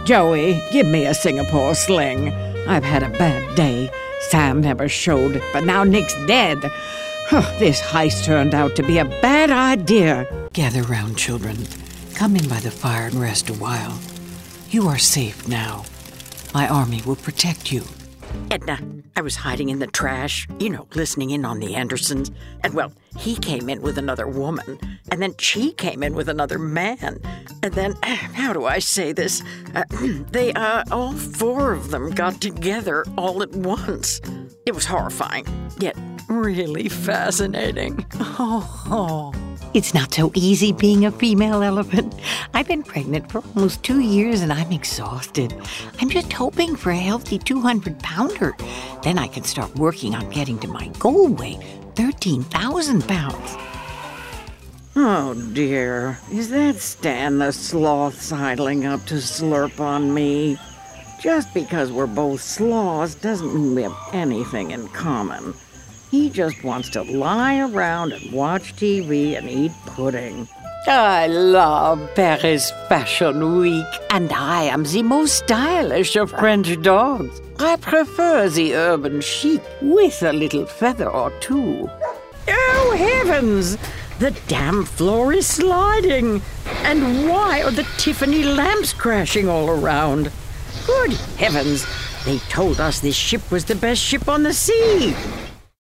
Joey, give me a Singapore sling. I've had a bad day. Sam never showed, but now Nick's dead. This heist turned out to be a bad idea. Gather round, children. Come in by the fire and rest a while. You are safe now. My army will protect you. Edna, I was hiding in the trash, listening in on the Andersons. And, well, he came in with another woman. And then she came in with another man. And then, how do I say this? All four of them got together all at once. It was horrifying, yet really fascinating. It's not so easy being a female elephant. I've been pregnant for almost 2 years and I'm exhausted. I'm just hoping for a healthy 200-pounder. Then I can start working on getting to my goal weight, 13,000 pounds. Oh, dear. Is that Stan the sloth sidling up to slurp on me? Just because we're both sloths doesn't mean we have anything in common. He just wants to lie around and watch TV and eat pudding. I love Paris Fashion Week, and I am the most stylish of French dogs. I prefer the urban chic with a little feather or two. Oh, heavens! The damn floor is sliding. And why are the Tiffany lamps crashing all around? Good heavens! They told us this ship was the best ship on the sea.